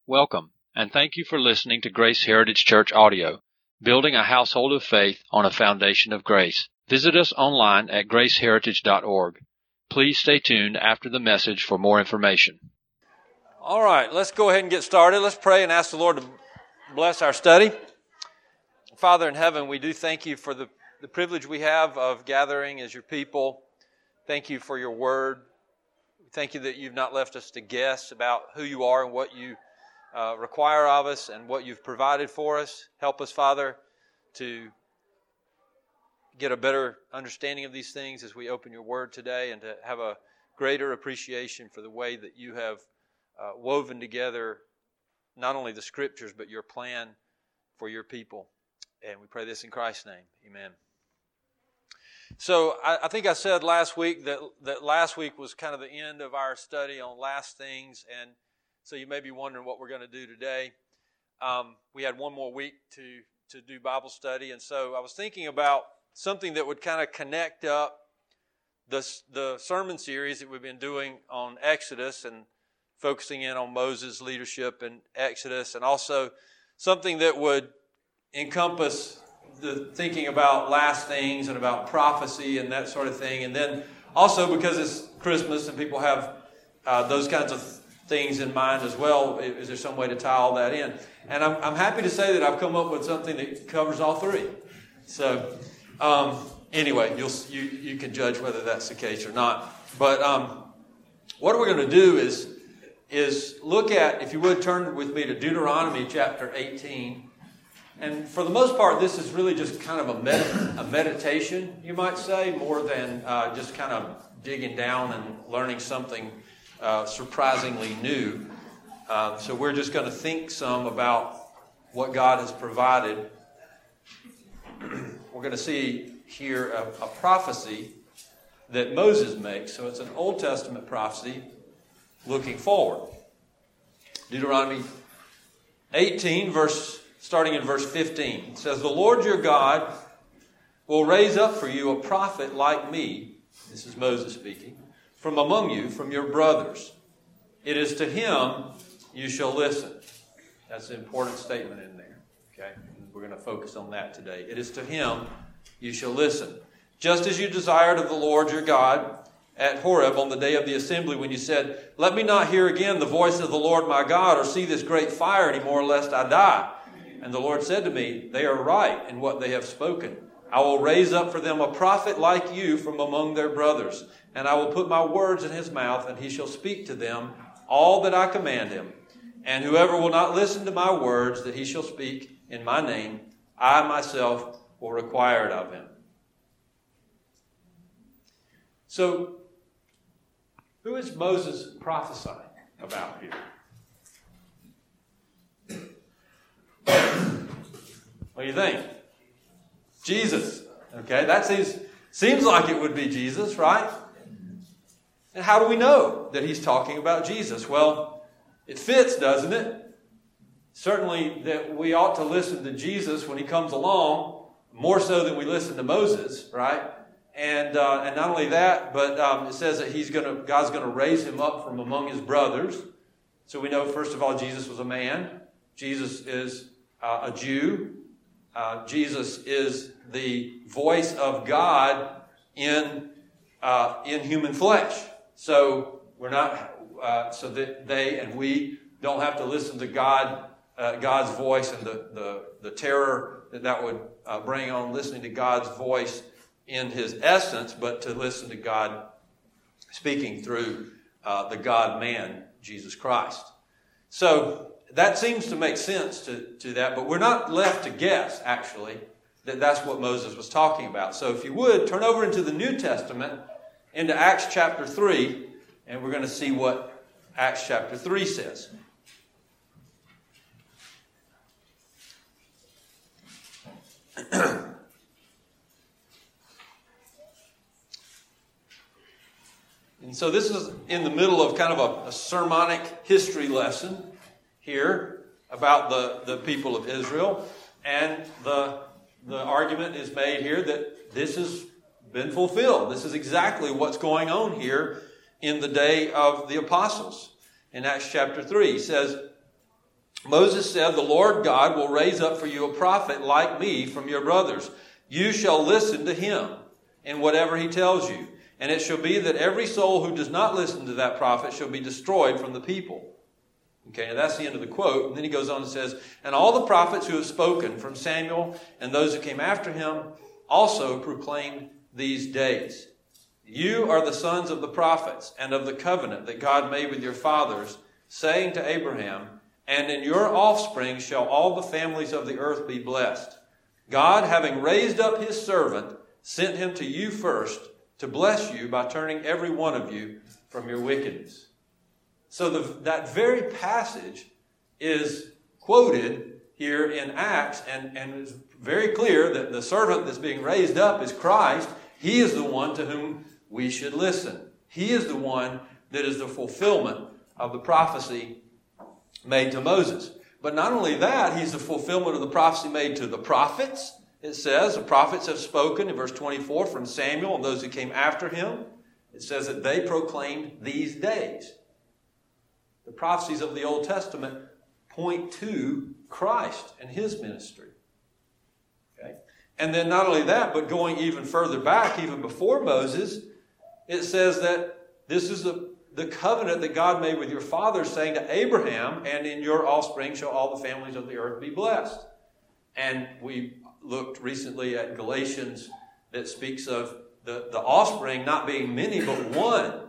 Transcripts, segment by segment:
Welcome, and thank you for listening to Grace Heritage Church Audio, building a household of faith on a foundation of grace. Visit us online at graceheritage.org. Please stay tuned after the message for more information. All right, let's go ahead and get started. Let's pray and ask the Lord to bless our study. Father in heaven, we do thank you for the privilege we have of gathering as your people. Thank you for your word. Thank you that you've not left us to guess about who you are and what you require of us and what you've provided for us. Help us, Father, to get a better understanding of these things as we open your word today, and to have a greater appreciation for the way that you have woven together not only the scriptures but your plan for your people. And we pray this in Christ's name. Amen. So I think I said last week that last week was kind of the end of our study on last things, and so you may be wondering what we're going to do today. We had one more week to do Bible study, and so I was thinking about something that would kind of connect up the sermon series that we've been doing on Exodus and focusing in on Moses' leadership in Exodus, and also something that would encompass the thinking about last things and about prophecy and that sort of thing. And then also, because it's Christmas and people have those kinds of things in mind as well, is there some way to tie all that in? And I'm happy to say that I've come up with something that covers all three. So anyway, you can judge whether that's the case or not. But what we're going to do is look at, if you would turn with me to Deuteronomy chapter 18. And for the most part, this is really just kind of a meditation, you might say, more than just kind of digging down and learning something surprisingly new. So we're just going to think some about what God has provided. We're going to see here a prophecy that Moses makes. So it's an Old Testament prophecy looking forward. Deuteronomy 18, starting in verse 15. It says, "The Lord your God will raise up for you a prophet like me," this is Moses speaking, "from among you, from your brothers. It is to him you shall listen." That's an important statement in there. Okay, we're going to focus on that today. It is to him you shall listen. "Just as you desired of the Lord your God at Horeb on the day of the assembly, when you said, 'Let me not hear again the voice of the Lord my God, or see this great fire anymore, lest I die.' And the Lord said to me, 'They are right in what they have spoken. I will raise up for them a prophet like you from among their brothers, and I will put my words in his mouth, and he shall speak to them all that I command him. And whoever will not listen to my words that he shall speak in my name, I myself will require it of him.'" So, who is Moses prophesying about here? What do you think? Jesus. Okay, that seems like it would be Jesus, right? And how do we know that he's talking about Jesus? Well, it fits, doesn't it? Certainly that we ought to listen to Jesus when he comes along, more so than we listen to Moses, right? And not only that, but it says that God's going to raise him up from among his brothers. So we know, first of all, Jesus was a man. Jesus is a Jew. Jesus is the voice of God in human flesh. So we're not so that they and we don't have to listen to God's voice and the terror that would bring on listening to God's voice in his essence, but to listen to God speaking through the God-man, Jesus Christ. So that seems to make sense to that, but we're not left to guess, actually, that that's what Moses was talking about. So if you would, turn over into the New Testament, into Acts chapter 3, and we're going to see what Acts chapter 3 says. And so this is in the middle of kind of a sermonic history lesson here about the people of Israel. And the argument is made here that this has been fulfilled. This is exactly what's going on here in the day of the apostles. In Acts chapter 3, he says, Moses said, "The Lord God will raise up for you a prophet like me from your brothers. You shall listen to him in whatever he tells you. And it shall be that every soul who does not listen to that prophet shall be destroyed from the people." Okay, and that's the end of the quote. And then he goes on and says, "And all the prophets who have spoken from Samuel and those who came after him also proclaimed these days. You are the sons of the prophets and of the covenant that God made with your fathers, saying to Abraham, 'And in your offspring shall all the families of the earth be blessed.' God, having raised up his servant, sent him to you first to bless you by turning every one of you from your wickedness." So that very passage is quoted here in Acts, and it's very clear that the servant that's being raised up is Christ. He is the one to whom we should listen. He is the one that is the fulfillment of the prophecy made to Moses. But not only that, he's the fulfillment of the prophecy made to the prophets. It says the prophets have spoken in verse 24 from Samuel and those who came after him. It says that they proclaimed these days. The prophecies of the Old Testament point to Christ and his ministry. Okay? And then not only that, but going even further back, even before Moses, it says that this is the covenant that God made with your fathers, saying to Abraham, "And in your offspring shall all the families of the earth be blessed." And we looked recently at Galatians that speaks of the offspring not being many, but one.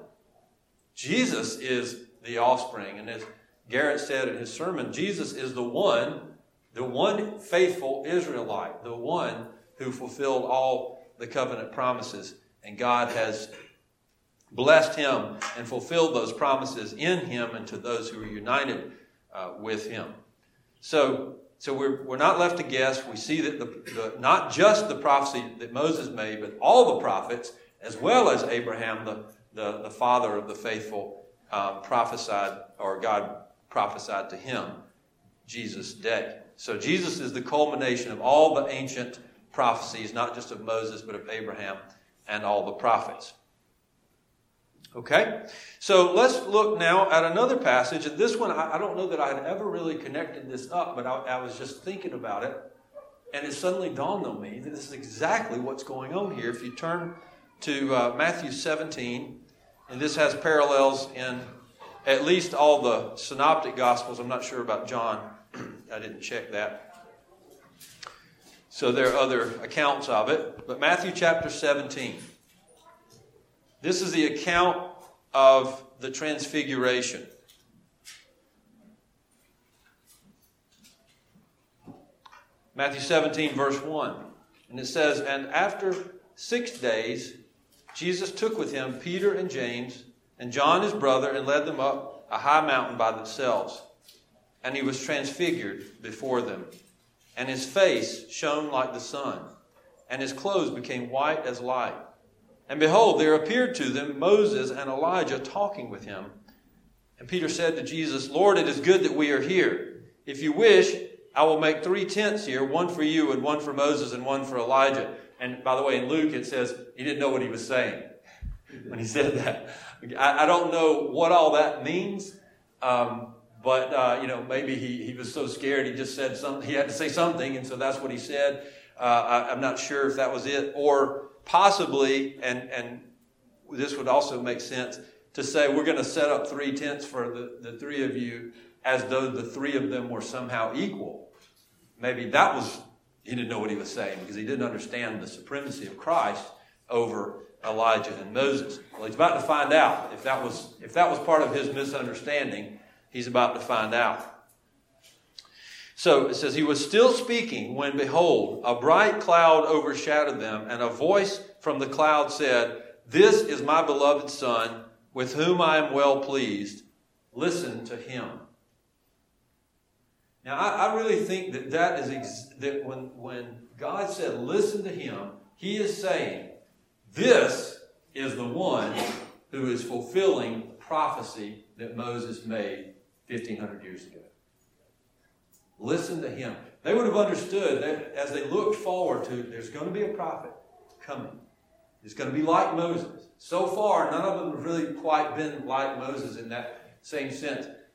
Jesus is the offspring. And as Garrett said in his sermon, Jesus is the one faithful Israelite, the one who fulfilled all the covenant promises. And God has blessed him and fulfilled those promises in him and to those who are united with him. So we're not left to guess. We see that not just the prophecy that Moses made, but all the prophets, as well as Abraham, the father of the faithful, prophesied, or God prophesied to him Jesus' day. So Jesus is the culmination of all the ancient prophecies, not just of Moses, but of Abraham and all the prophets. Okay, so let's look now at another passage. And this one, I don't know that I had ever really connected this up, but I was just thinking about it. And it suddenly dawned on me that this is exactly what's going on here. If you turn to Matthew 17, and this has parallels in at least all the synoptic gospels. I'm not sure about John. I didn't check that. So there are other accounts of it. But Matthew chapter 17. This is the account of the Transfiguration. Matthew 17, verse 1. And it says, "And after 6 days, Jesus took with him Peter and James and John his brother and led them up a high mountain by themselves. And he was transfigured before them. And his face shone like the sun, and his clothes became white as light. And behold, there appeared to them Moses and Elijah talking with him. And Peter said to Jesus, 'Lord, it is good that we are here. If you wish, I will make 3 tents here, one for you and one for Moses and one for Elijah.'" And by the way, in Luke, it says he didn't know what he was saying when he said that. I don't know what all that means, but maybe he was so scared he just said something. He had to say something, and so that's what he said. I'm not sure if that was it, or possibly, and this would also make sense, to say we're going to set up 3 tents for the 3 of you, as though the 3 of them were somehow equal. Maybe that was, he didn't know what he was saying because he didn't understand the supremacy of Christ over Elijah and Moses. Well, he's about to find out. If that was part of his misunderstanding, he's about to find out. So it says, "He was still speaking when, behold, a bright cloud overshadowed them, and a voice from the cloud said, 'This is my beloved Son, with whom I am well pleased. Listen to him.'" Now, I really think that when God said, "Listen to him," he is saying, this is the one who is fulfilling prophecy that Moses made 1,500 years ago. Listen to him. They would have understood that as they looked forward to, there's going to be a prophet coming. It's going to be like Moses. So far, none of them have really quite been like Moses in that same sense.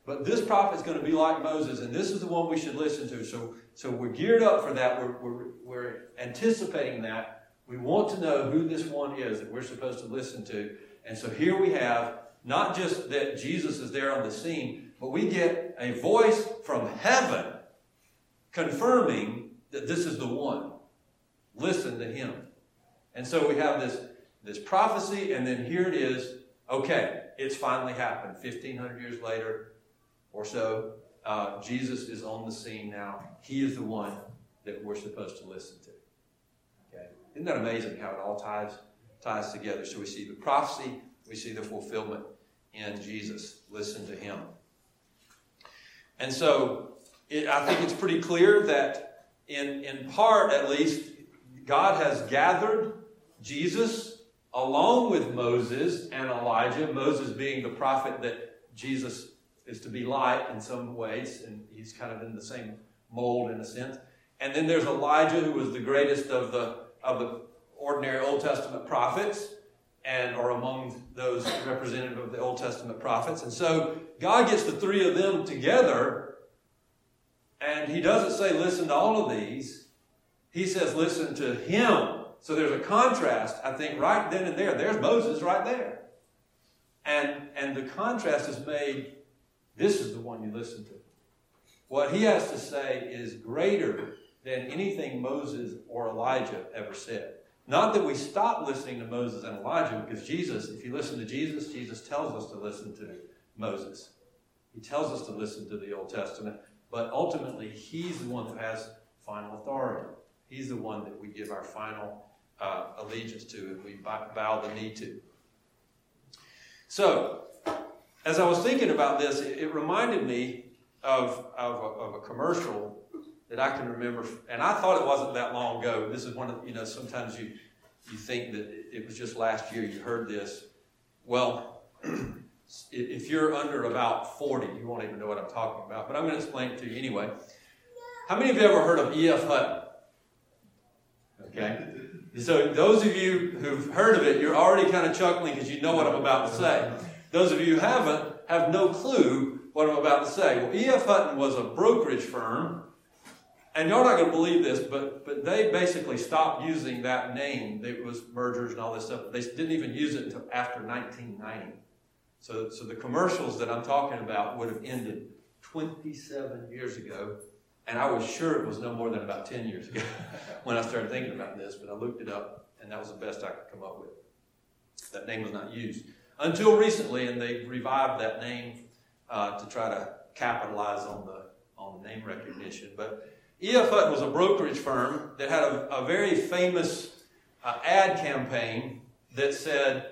But this prophet is going to be like Moses, and this is the one we should listen to. So we're geared up for that. We're anticipating that. We want to know who this one is that we're supposed to listen to. And so here we have not just that Jesus is there on the scene, but we get a voice from heaven confirming that this is the one. Listen to him. And so we have this prophecy, and then here it is. Okay, it's finally happened. 1,500 years later or so, Jesus is on the scene now. He is the one that we're supposed to listen to. Okay, isn't that amazing how it all ties together? So we see the prophecy, we see the fulfillment in Jesus. Listen to him. And so I think it's pretty clear that in part at least, God has gathered Jesus along with Moses and Elijah, Moses being the prophet that Jesus is to be like in some ways, and he's kind of in the same mold in a sense. And then there's Elijah, who was the greatest of the ordinary Old Testament prophets, or among those representative of the Old Testament prophets. And so God gets the three of them together, and he doesn't say listen to all of these. He says listen to him. So there's a contrast, I think, right then and there. There's Moses right there. And the contrast is made, this is the one you listen to. What he has to say is greater than anything Moses or Elijah ever said. Not that we stop listening to Moses and Elijah, because Jesus, if you listen to Jesus, Jesus tells us to listen to Moses. He tells us to listen to the Old Testament, but ultimately he's the one who has final authority. He's the one that we give our final allegiance to and we bow the knee to. So, as I was thinking about this, it reminded me of a commercial that I can remember, and I thought it wasn't that long ago. This is one of, sometimes you think that it was just last year you heard this. Well, if you're under about 40, you won't even know what I'm talking about, but I'm going to explain it to you anyway. How many of you ever heard of E.F. Hutton? Okay. So those of you who've heard of it, you're already kind of chuckling because you know what I'm about to say. Those of you who haven't have no clue what I'm about to say. Well, E.F. Hutton was a brokerage firm, and you're not going to believe this, but they basically stopped using that name. It was mergers and all this stuff. They didn't even use it until after 1990. So the commercials that I'm talking about would have ended 27 years ago. And I was sure it was no more than about 10 years ago when I started thinking about this, but I looked it up, and that was the best I could come up with. That name was not used until recently, and they revived that name to try to capitalize on the name recognition. But E.F. Hutton was a brokerage firm that had a very famous ad campaign that said,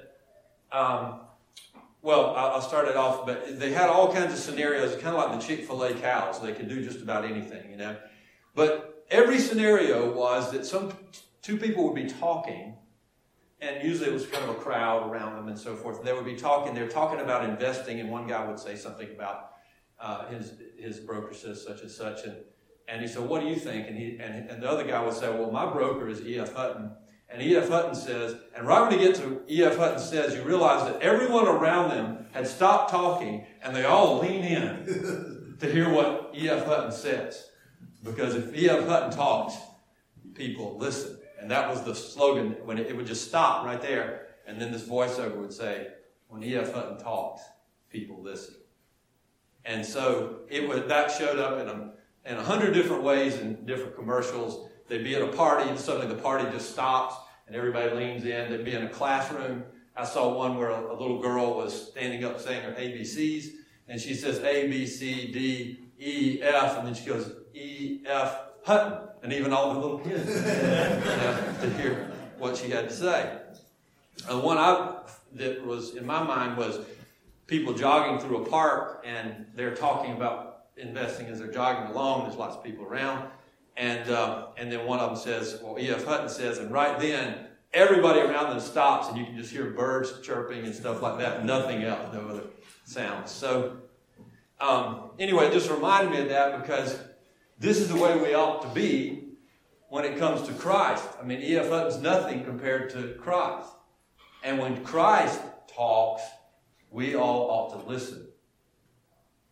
well, I'll start it off, but they had all kinds of scenarios, kind of like the Chick-fil-A cows. They could do just about anything, But every scenario was that two people would be talking, and usually it was kind of a crowd around them and so forth. They would be talking. They're talking about investing, and one guy would say something about his broker says such and such, and he said, "What do you think?" And the other guy would say, "Well, my broker is E.F. Hutton." And E.F. Hutton says, and right when you get to E.F. Hutton says, you realize that everyone around them had stopped talking, and they all lean in to hear what E.F. Hutton says. Because if E.F. Hutton talks, people listen. And that was the slogan, when it would just stop right there. And then this voiceover would say, when E.F. Hutton talks, people listen. And so that showed up in 100 different ways in different commercials. They'd be at a party, and suddenly the party just stops, and everybody leans in. They'd be in a classroom. I saw one where a little girl was standing up saying her ABCs, and she says A, B, C, D, E, F, and then she goes, E, F, Hutton. And even all the little kids to hear what she had to say. The one that was in my mind was people jogging through a park, and they're talking about investing as they're jogging along. There's lots of people around. And then one of them says, well, E.F. Hutton says, and right then, everybody around them stops, and you can just hear birds chirping and stuff like that, nothing else, no other sounds. So, anyway, it just reminded me of that because this is the way we ought to be when it comes to Christ. I mean, E.F. Hutton's nothing compared to Christ. And when Christ talks, we all ought to listen.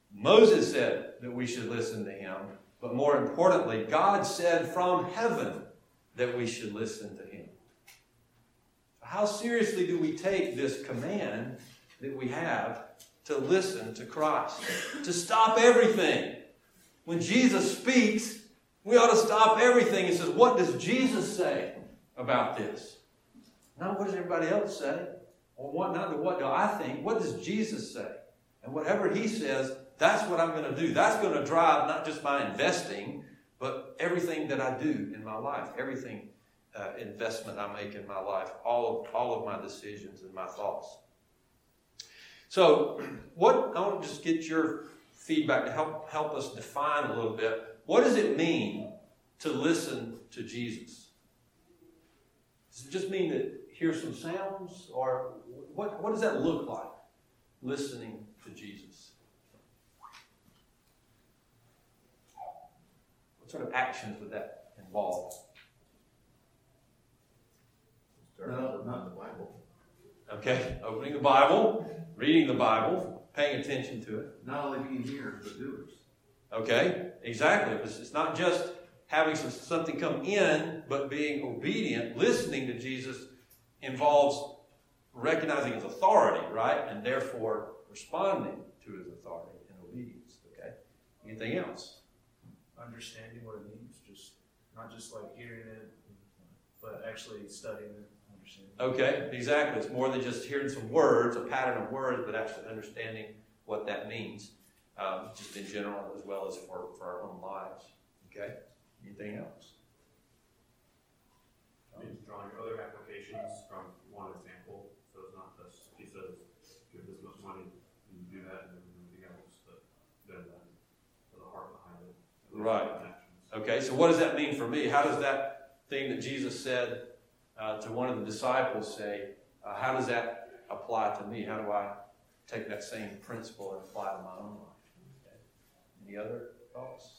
Moses said that we should listen to him. But more importantly, God said from heaven that we should listen to him. How seriously do we take this command that we have to listen to Christ? To stop everything. When Jesus speaks, we ought to stop everything and says, what does Jesus say about this? Not what does everybody else say? Or what do I think? What does Jesus say? And whatever he says, that's what I'm going to do. That's going to drive not just my investing, but everything that I do in my life. Everything investment I make in my life. All of my decisions and my thoughts. So, I want to just get your feedback to help us define a little bit. What does it mean to listen to Jesus? Does it just mean to hear some sounds? Or what does that look like, listening to Jesus? What sort of actions would that involve? No, not the Bible. Okay, opening the Bible, reading the Bible, paying attention to it. Not only being hearers, but doers. Okay, exactly. It's not just having something come in, but being obedient. Listening to Jesus involves recognizing his authority, right? And therefore responding to his authority in obedience. Okay? Anything else? Understanding what it means, just not just like hearing it, but actually studying it, understanding it. Okay, exactly. It's more than just hearing some words, a pattern of words, but actually understanding what that means, just in general as well as for our own lives. Okay? Anything else? Drawing other applications from one example, so it's not just he says give this much money and you do that and everything else, but then the heart behind it. Right. Okay, so what does that mean for me? How does that thing that Jesus said to one of the disciples say, how does that apply to me? How do I take that same principle and apply it to my own life? Okay. Any other thoughts?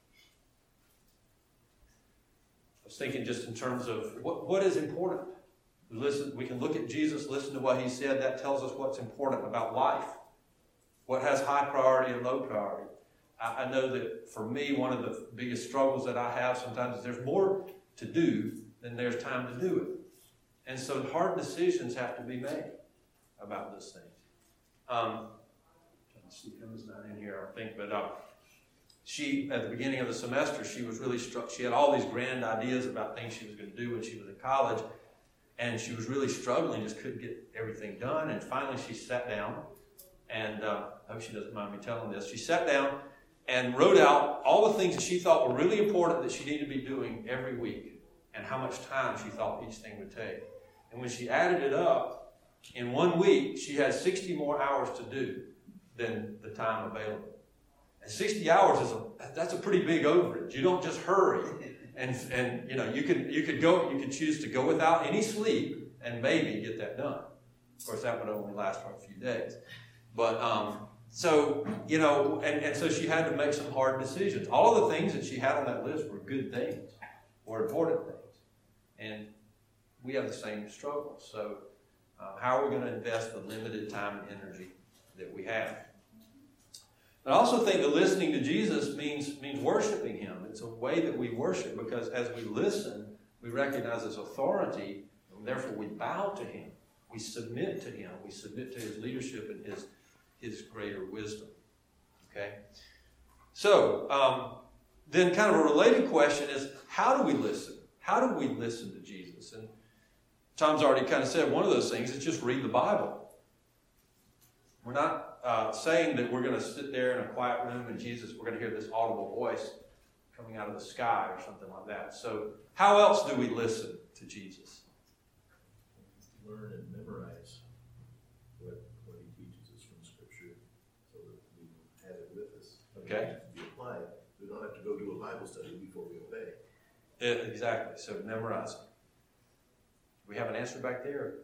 I was thinking just in terms of what is important. We can look at Jesus, listen to what he said. That tells us what's important about life. What has high priority and low priority. I know that for me, one of the biggest struggles that I have sometimes is there's more to do than there's time to do it. And so hard decisions have to be made about those things. Emma's not in here, I think, but she, at the beginning of the semester, she was really struck. She had all these grand ideas about things she was going to do when she was in college, and she was really struggling, just couldn't get everything done. And finally, she sat down, and I hope she doesn't mind me telling this. She sat down and wrote out all the things that she thought were really important that she needed to be doing every week, and how much time she thought each thing would take. And when she added it up, in 1 week, she had 60 more hours to do than the time available. And 60 hours that's a pretty big overage. You don't just hurry, and you could choose to go without any sleep and maybe get that done. Of course, that would only last for a few days. But so she had to make some hard decisions. All of the things that she had on that list were good things, were important things, and we have the same struggle. So, how are we going to invest the limited time and energy that we have? But I also think that listening to Jesus means worshiping him. It's a way that we worship, because as we listen, we recognize his authority, and therefore we bow to him. We submit to him. We submit to his leadership and his greater wisdom. Okay? So, then kind of a related question is, how do we listen? How do we listen to Jesus? And Tom's already kind of said one of those things is just read the Bible. We're not saying that we're going to sit there in a quiet room and we're going to hear this audible voice coming out of the sky or something like that. So how else do we listen to Jesus? Learn and memorize what he teaches us from Scripture, so that we have it with us. Okay. To be applied. We don't have to go do a Bible study before we obey. Exactly. So memorize it. Do we have an answer back there?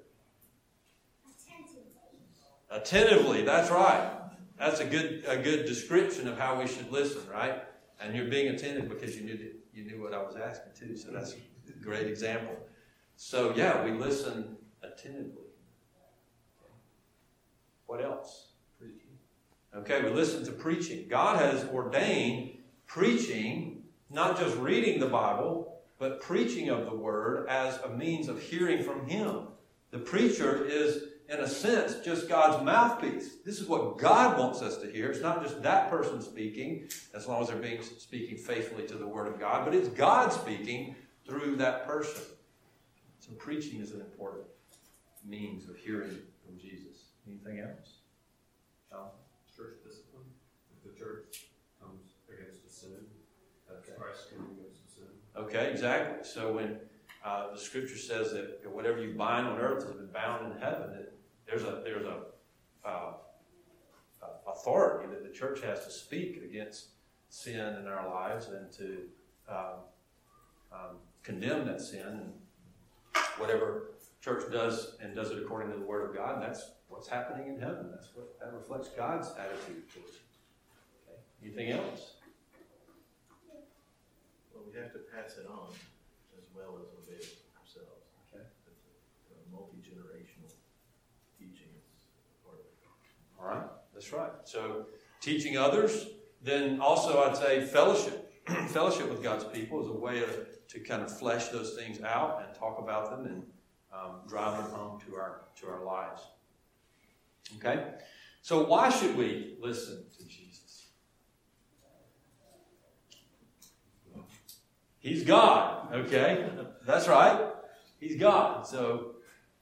Attentively, that's right. That's a good description of how we should listen, right? And you're being attentive because you knew what I was asking too. So that's a great example. So yeah, we listen attentively. Okay. What else? Okay, we listen to preaching. God has ordained preaching, not just reading the Bible, but preaching of the Word as a means of hearing from Him. The preacher is, in a sense, just God's mouthpiece. This is what God wants us to hear. It's not just that person speaking, as long as they're speaking faithfully to the Word of God, but it's God speaking through that person. So preaching is an important means of hearing from Jesus. Anything else? No? Church discipline. If the church comes against a sin, that's Christ coming against a sin. Okay, exactly. So when the Scripture says that whatever you bind on earth has been bound in heaven, there's a authority that the church has to speak against sin in our lives and to condemn that sin. And whatever church does and does it according to the Word of God, and that's what's happening in heaven. That reflects God's attitude towards it. Okay. Anything else? Well, we have to pass it on as well as obey it ourselves. Okay. It's a multi-generational teaching is part of it. All right. That's right. So teaching others, then also I'd say fellowship. Fellowship with God's people is a way to kind of flesh those things out and talk about them and drive them home to our lives. Okay? So why should we listen to Jesus? He's God. Okay? That's right. He's God. So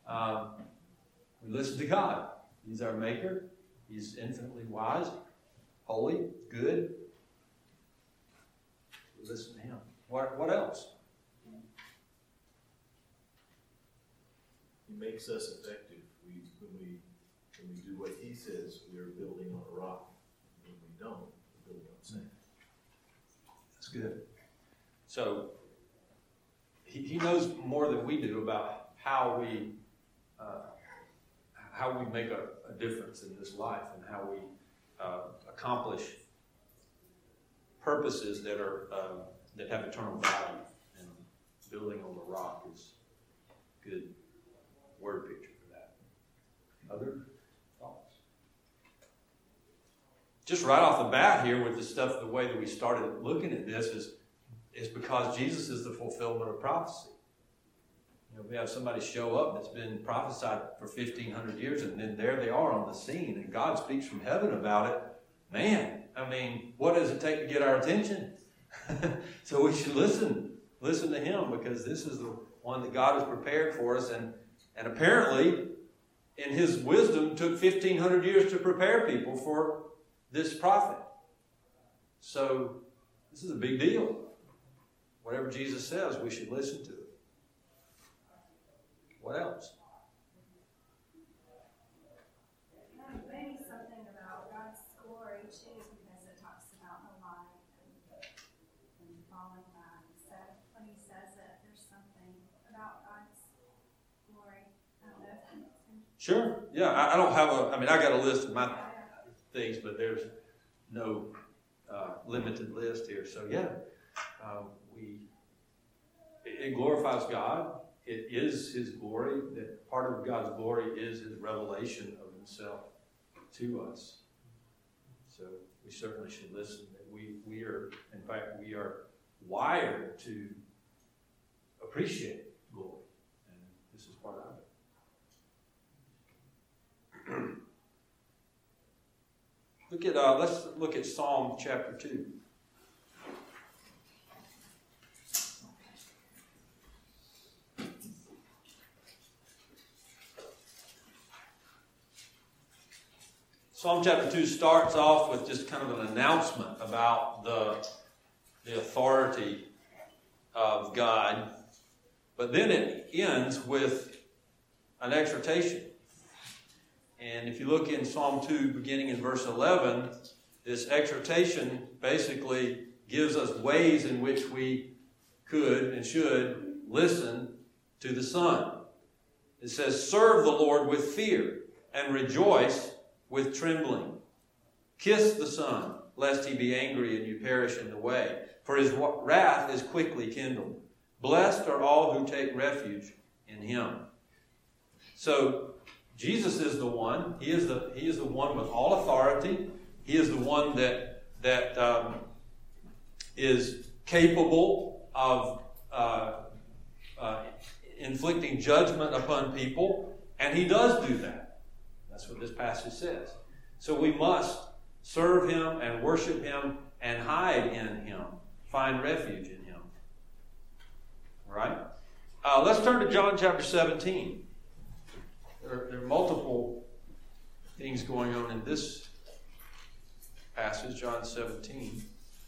we listen to God. He's our maker. He's infinitely wise, holy, good. We listen to Him. What else? He makes us effective. When we do what He says, we are building on a rock. When we don't, we're building on sand. That's good. So he knows more than we do about how we make a difference in this life and how we accomplish purposes that have eternal value. And building on the rock is a good word picture for that. Other thoughts? Just right off the bat here with the stuff, the way that we started looking at this is because Jesus is the fulfillment of prophecy. You know, we have somebody show up that's been prophesied for 1,500 years, and then there they are on the scene, and God speaks from heaven about it. Man, I mean, what does it take to get our attention? So we should listen to Him, because this is the one that God has prepared for us, and apparently, in His wisdom, took 1,500 years to prepare people for this prophet. So this is a big deal. Whatever Jesus says, we should listen to it. What else? Maybe something about God's glory too, because it talks about the light and falling back. So when He says it, there's something about God's glory. I don't know if that makes sense. Sure. Yeah, I don't have I got a list of my things, but there's no limited list here. So yeah, it glorifies God. It is His glory. That part of God's glory is His revelation of Himself to us. So we certainly should listen. We are wired to appreciate glory, and this is part of it. Let's look at Psalm chapter 2. Psalm chapter 2 starts off with just kind of an announcement about the authority of God, but then it ends with an exhortation. And if you look in Psalm 2, beginning in verse 11, this exhortation basically gives us ways in which we could and should listen to the Son. It says, "Serve the Lord with fear and rejoice with trembling. Kiss the Son, lest He be angry and you perish in the way, for His wrath is quickly kindled. Blessed are all who take refuge in Him." So Jesus is the one. He is the one with all authority. He is the one that is capable of inflicting judgment upon people, and He does do that. That's what this passage says. So we must serve Him and worship Him and hide in Him, find refuge in Him. All right? Let's turn to John chapter 17. There are multiple things going on in this passage, John 17.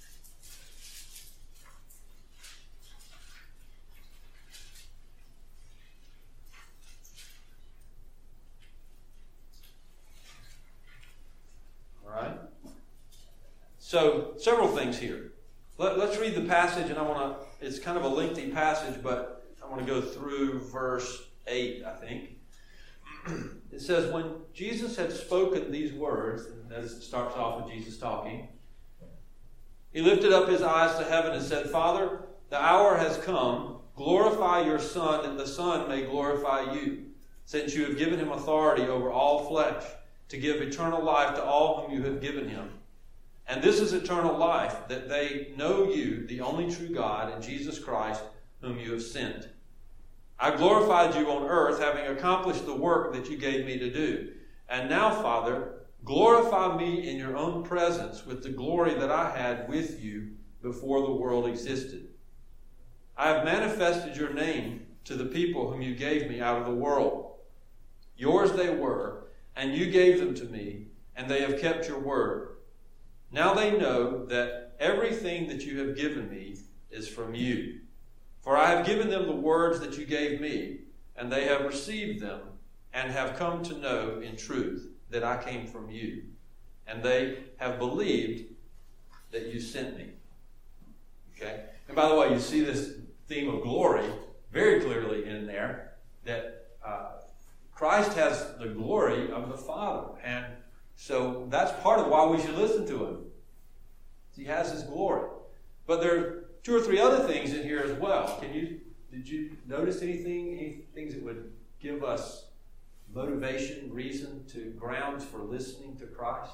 All right? So, several things here. Let's read the passage, and it's kind of a lengthy passage, but I want to go through verse 8, I think. It says, when Jesus had spoken these words, and as it starts off with Jesus talking, He lifted up His eyes to heaven and said, Father, the hour has come. Glorify your Son, that the Son may glorify you, since you have given Him authority over all flesh, to give eternal life to all whom you have given Him. And this is eternal life, that they know you, the only true God, and Jesus Christ, whom you have sent. I glorified you on earth, having accomplished the work that you gave me to do. And now, Father, glorify me in your own presence with the glory that I had with you before the world existed. I have manifested your name to the people whom you gave me out of the world. Yours they were, and you gave them to me, and they have kept your word. Now they know that everything that you have given me is from you. For I have given them the words that you gave me, and they have received them, and have come to know in truth that I came from you. And they have believed that you sent me. Okay? And by the way, you see this theme of glory very clearly in there, that Christ has the glory of the Father. And so that's part of why we should listen to Him. He has His glory. But there are two or three other things in here as well. Did you notice any things that would give us motivation, reason, grounds for listening to Christ?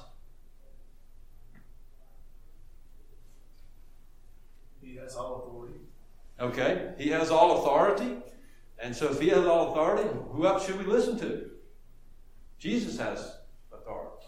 He has all authority. Okay, He has all authority. And so if He has all authority, who else should we listen to? Jesus has authority.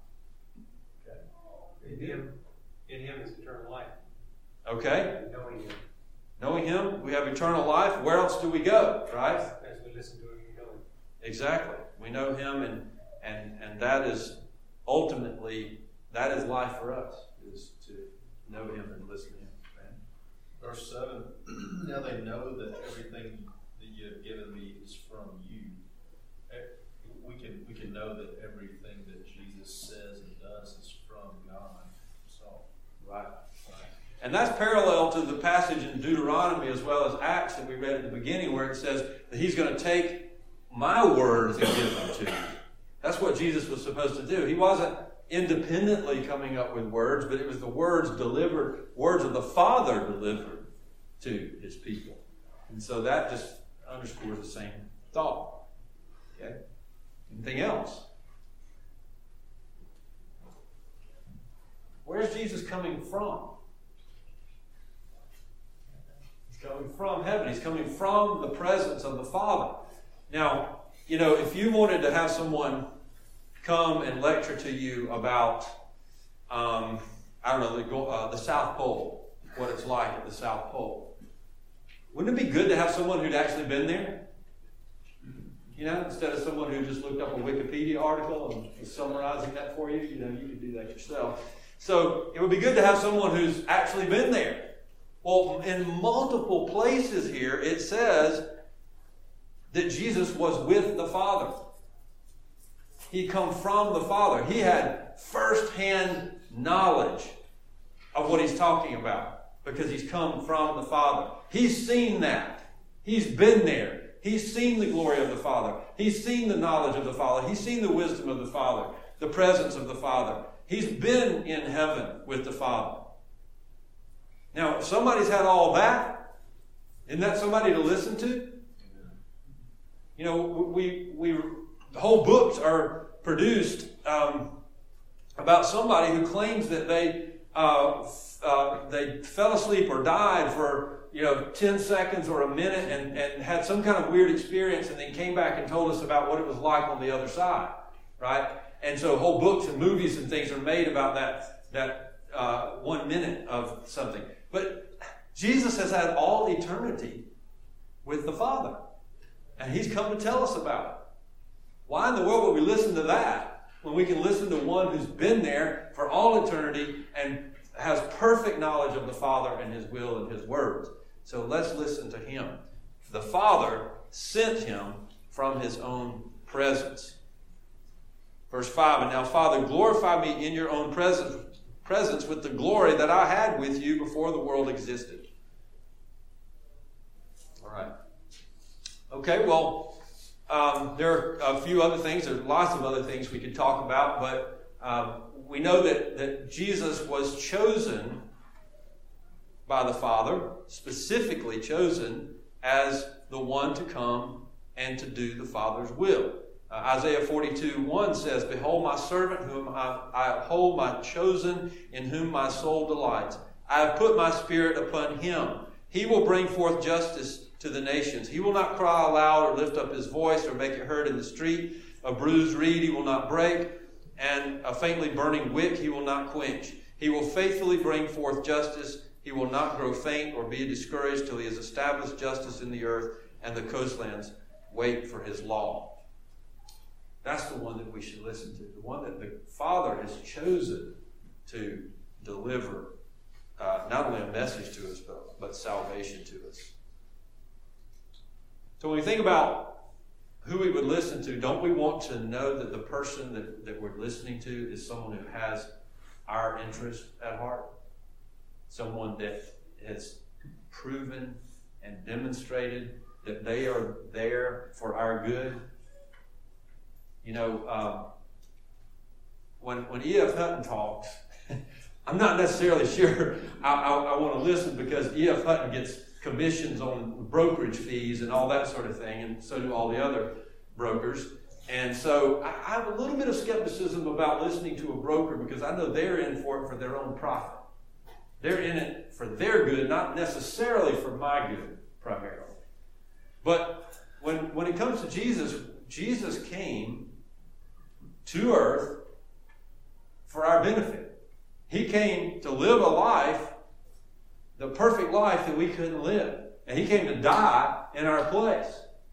Okay. In Him is eternal life. Okay. Knowing Him, we have eternal life. Where else do we go, right? As we listen to Him and know Him. Exactly. We know Him, and that is ultimately, that is life for us, is to know Him and listen to Him. Right? Verse 7, now they know that everything that you have given me is from you. We can know that everything that Jesus says and does is from God Himself. Right. And that's parallel to the passage in Deuteronomy as well as Acts that we read at the beginning, where it says that He's going to take my words and give them to you. That's what Jesus was supposed to do. He wasn't independently coming up with words, but it was the words of the Father delivered to His people. And so that just underscores the same thought. Okay? Anything else? Where's Jesus coming from? He's coming from heaven. He's coming from the presence of the Father. Now, if you wanted to have someone come and lecture to you about, the South Pole, what it's like at the South Pole, wouldn't it be good to have someone who'd actually been there? Instead of someone who just looked up a Wikipedia article and was summarizing that for you, you could do that yourself. So it would be good to have someone who's actually been there. Well, in multiple places here, it says that Jesus was with the Father. He come from the Father. He had first-hand knowledge of what He's talking about because He's come from the Father. He's seen that. He's been there. He's seen the glory of the Father. He's seen the knowledge of the Father. He's seen the wisdom of the Father, the presence of the Father. He's been in heaven with the Father. Now, if somebody's had all that, isn't that somebody to listen to? The whole books are produced about somebody who claims that they fell asleep or died for 10 seconds or a minute and had some kind of weird experience and then came back and told us about what it was like on the other side, right? And so whole books and movies and things are made about that 1 minute of something. But Jesus has had all eternity with the Father, and He's come to tell us about it. Why in the world would we listen to that when we can listen to one who's been there for all eternity and has perfect knowledge of the Father and His will and His words? So let's listen to Him. The Father sent Him from His own presence. Verse 5, and now, Father, glorify me in your own presence with the glory that I had with you before the world existed. All right. Okay, well, there are a few other things. There's lots of other things we could talk about, but we know that Jesus was chosen by the Father, specifically chosen as the one to come and to do the Father's will. Isaiah 42:1 says, behold my servant whom I uphold, my chosen, in whom my soul delights. I have put my spirit upon him. He will bring forth justice to the nations. He will not cry aloud or lift up his voice or make it heard in the street. A bruised reed he will not break, and a faintly burning wick he will not quench. He will faithfully bring forth justice. He will not grow faint or be discouraged till he has established justice in the earth, and the coastlands wait for his law. That's the one that we should listen to, the one that the Father has chosen to deliver not only a message to us, but salvation to us. So when we think about who we would listen to, don't we want to know that the person that we're listening to is someone who has our interest at heart? Someone that has proven and demonstrated that they are there for our good? When E.F. Hutton talks, I'm not necessarily sure I want to listen, because E.F. Hutton gets commissions on brokerage fees and all that sort of thing, and so do all the other brokers. And so I have a little bit of skepticism about listening to a broker, because I know they're in for it for their own profit. They're in it for their good, not necessarily for my good, primarily. But when it comes to Jesus, Jesus came to earth for our benefit. He came to live a life, the perfect life that we couldn't live. And He came to die in our place.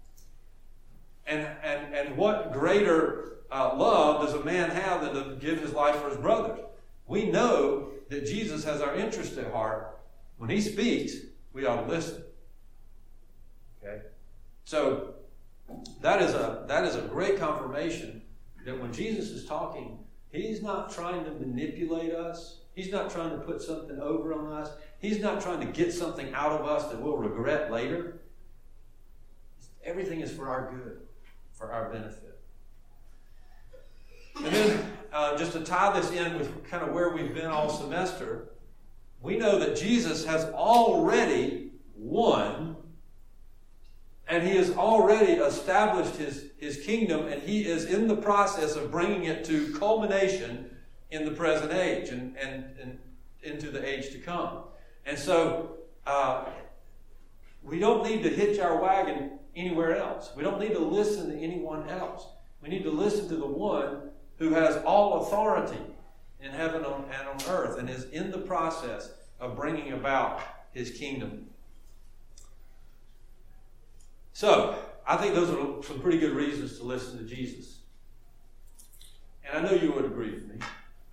And what greater love does a man have than to give his life for his brothers? We know that Jesus has our interest at heart. When He speaks, we ought to listen. Okay? So that is a great confirmation that when Jesus is talking, He's not trying to manipulate us. He's not trying to put something over on us. He's not trying to get something out of us that we'll regret later. Everything is for our good, for our benefit. And then, just to tie this in with kind of where we've been all semester, we know that Jesus has already won, and He has already established His kingdom, and He is in the process of bringing it to culmination in the present age and into the age to come. And so we don't need to hitch our wagon anywhere else. We don't need to listen to anyone else. We need to listen to the one who has all authority in heaven and on earth and is in the process of bringing about His kingdom. So, I think those are some pretty good reasons to listen to Jesus. And I know you would agree with me.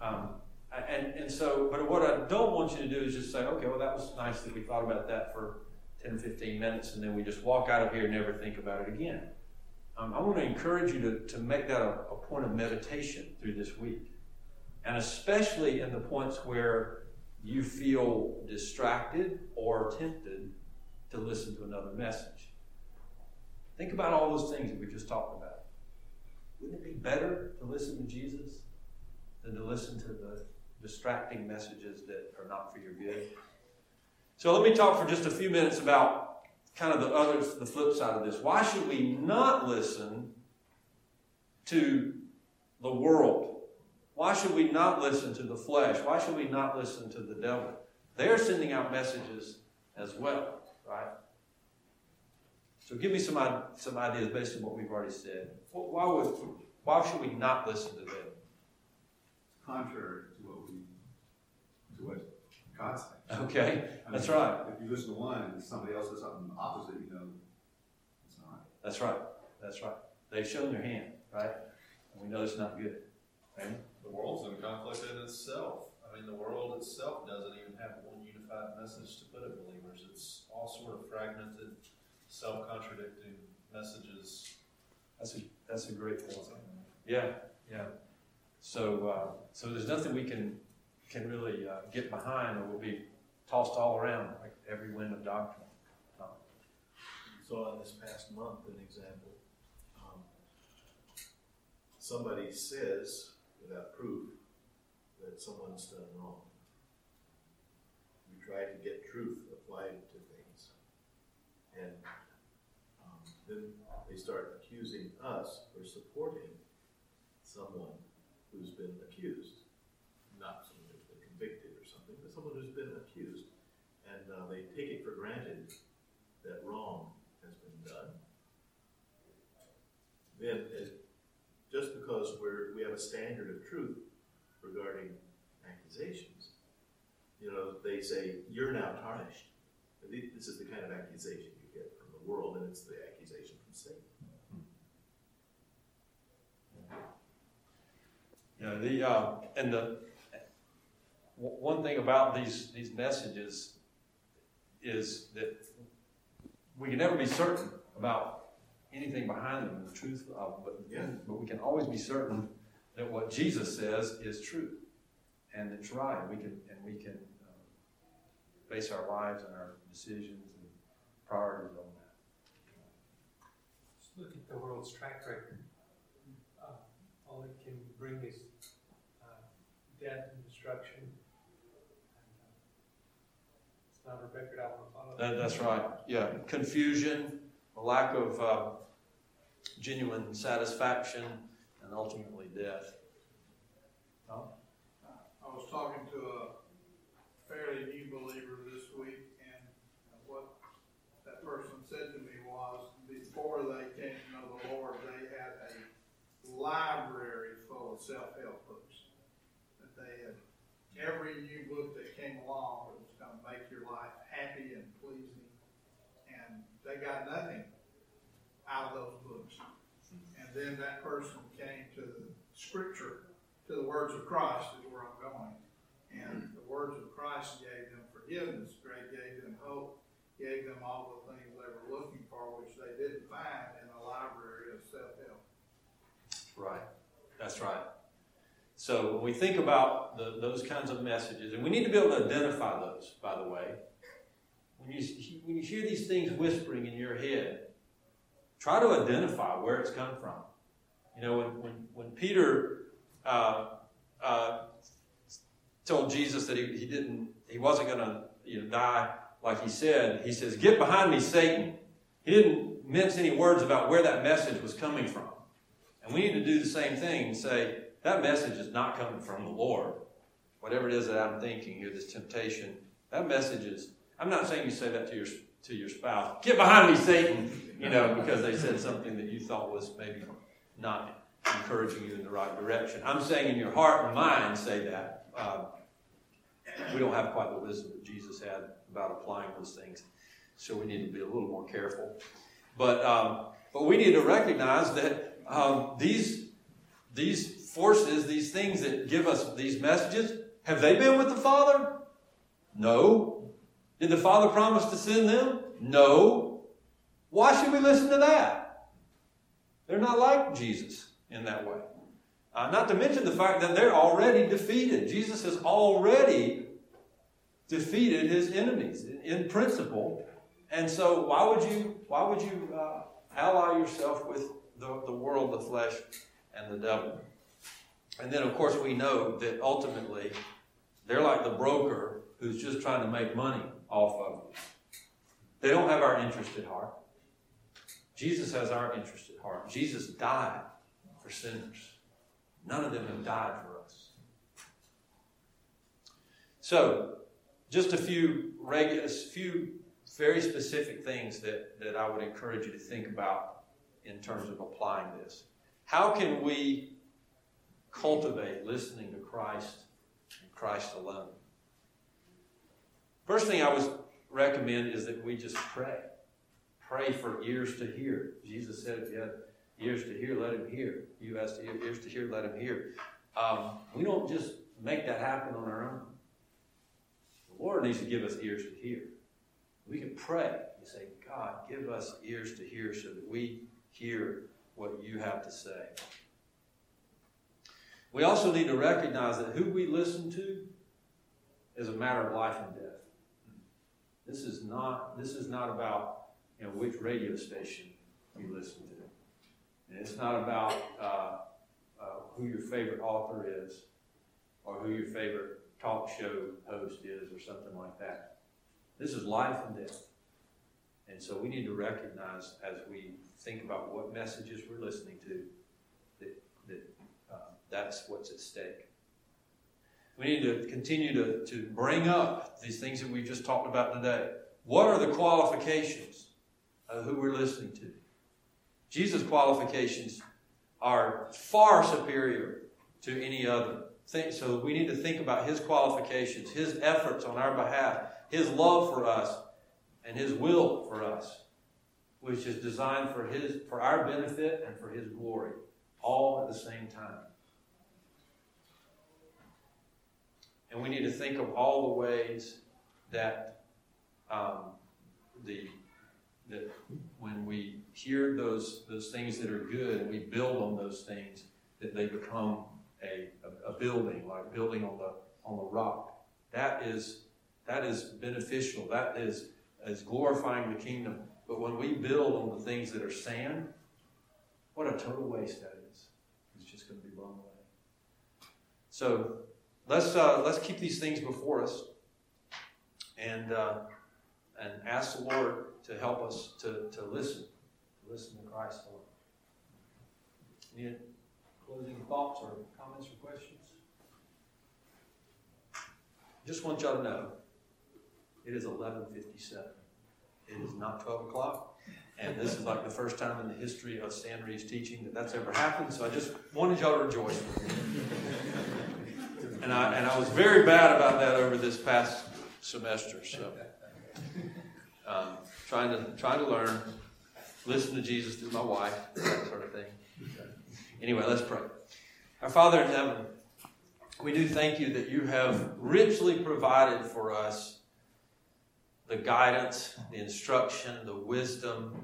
But what I don't want you to do is just say, okay, well, that was nice that we thought about that for 10, 15 minutes, and then we just walk out of here and never think about it again. I want to encourage you to make that a point of meditation through this week. And especially in the points where you feel distracted or tempted to listen to another message. Think about all those things that we just talked about. Wouldn't it be better to listen to Jesus than to listen to the distracting messages that are not for your good? So let me talk for just a few minutes about kind of the flip side of this. Why should we not listen to the world Why should we not listen to the flesh? Why should we not listen to the devil? They're sending out messages as well, right? So give me some ideas based on what we've already said. Why should we not listen to them? Contrary to what God says. Okay, that's right. If you listen to one and somebody else says something opposite, you know it's not right. That's right. That's right. They've shown their hand, right? And we know it's not good. Right? The world's in conflict in itself. I mean, the world itself doesn't even have one unified message to put at believers. It's all sort of fragmented, self-contradicting messages. That's a great point. Yeah. So there's nothing we can really get behind, or we'll be tossed all around like every wind of doctrine. So in this past month, an example, somebody says, without proof, that someone's done wrong. We try to get truth applied to things. And then they start accusing us for supporting someone who's been accused. Not someone who's been convicted or something, but someone who's been accused. And they take it for granted that wrong has been done. Then, just because we have a standard of truth regarding accusations, they say, you're now tarnished. This is the kind of accusation you get from the world, and it's the accusation from Satan. One thing about these messages is that we can never be certain about anything behind them and the truth of them, but we can always be certain that what Jesus says is true and it's right. We can base our lives and our decisions and priorities on that. Just look at the world's track record. All it can bring is death and destruction. It's not a record I want to follow. That's right. Yeah, confusion, a lack of genuine satisfaction, and ultimately death. I was talking to a fairly new believer this week, and what that person said to me was, before they came to know the Lord, they had a library full of self-help books. That they had, every new book that came along was going to make your life happy and pleasing, and they got nothing out of those books. And then that person came to the Scripture, to the words of Christ is where I'm going. And the words of Christ gave them forgiveness, gave them hope, gave them all the things they were looking for, which they didn't find in a library of self-help. Right. That's right. So when we think about those kinds of messages, and we need to be able to identify those, by the way. When you hear these things whispering in your head, try to identify where it's come from. When Peter told Jesus that he wasn't going to die like he said, he says, "Get behind me, Satan." He didn't mince any words about where that message was coming from. And we need to do the same thing and say, that message is not coming from the Lord. Whatever it is that I'm thinking here, this temptation, that message is, I'm not saying you say that to your spouse, "Get behind me, Satan," because they said something that you thought was maybe not encouraging you in the right direction. I'm saying in your heart and mind say that. We don't have quite the wisdom that Jesus had about applying those things, so we need to be a little more careful. But we need to recognize that these forces, these things that give us these messages, have they been with the Father? No. Did the Father promise to send them? No. Why should we listen to that? They're not like Jesus in that way. Not to mention the fact that they're already defeated. Jesus has already defeated his enemies in principle. And so why would you ally yourself with the world, the flesh, and the devil? And then, of course, we know that ultimately they're like the broker who's just trying to make money off of us. They don't have our interest at heart. Jesus has our interest at heart. Jesus died for sinners. None of them have died for us. So, just a few very specific things that I would encourage you to think about in terms of applying this. How can we cultivate listening to Christ and Christ alone? First thing I would recommend is that we just pray. Pray for ears to hear. Jesus said, if you have ears to hear, let him hear. You have ears to hear, let him hear. We don't just make that happen on our own. The Lord needs to give us ears to hear. We can pray and say, God, give us ears to hear so that we hear what you have to say. We also need to recognize that who we listen to is a matter of life and death. This is not about which radio station you listen to. And it's not about who your favorite author is or who your favorite talk show host is or something like that. This is life and death. And so we need to recognize as we think about what messages we're listening to that that's what's at stake. We need to continue to bring up these things that we just talked about today. What are the qualifications of who we're listening to? Jesus' qualifications are far superior to any other thing. So we need to think about his qualifications, his efforts on our behalf, his love for us, and his will for us, which is designed for our benefit and for his glory, all at the same time. And we need to think of all the ways that that when we hear those things that are good and we build on those things, that they become a building, like building on the rock. That is beneficial. That is glorifying the kingdom. But when we build on the things that are sand, what a total waste that is. It's just going to be blown away. So let's keep these things before us and ask the Lord to help us to listen to Christ alone. Any closing thoughts or comments or questions? Just want y'all to know, it is 11:57. It is not 12 o'clock. And this is like the first time in the history of Stan Reeves teaching that's ever happened. So I just wanted y'all to rejoice with me. And I was very bad about that over this past semester. So trying to learn, listen to Jesus through my wife, that sort of thing. Anyway, let's pray. Our Father in heaven, we do thank you that you have richly provided for us the guidance, the instruction, the wisdom,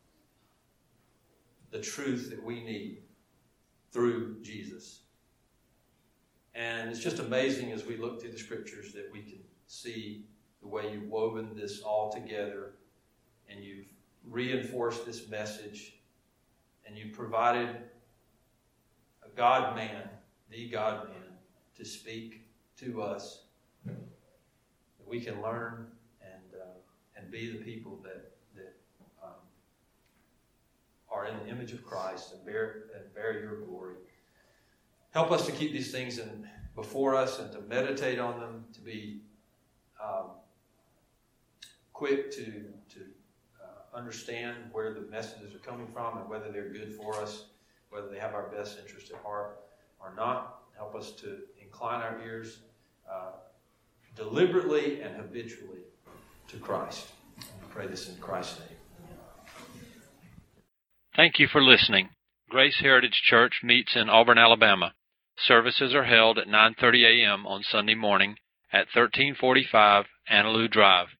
the truth that we need through Jesus. And it's just amazing as we look through the scriptures that we can see the way you've woven this all together and you've reinforced this message and you've provided a God-man, the God-man, to speak to us that we can learn and be the people that are in the image of Christ and bear your glory. Help us to keep these things before us and to meditate on them, to be quick to understand where the messages are coming from and whether they're good for us, whether they have our best interest at heart or not. Help us to incline our ears deliberately and habitually to Christ. I pray this in Christ's name. Thank you for listening. Grace Heritage Church meets in Auburn, Alabama. Services are held at 9:30 a.m. on Sunday morning at 1345 Annaloo Drive.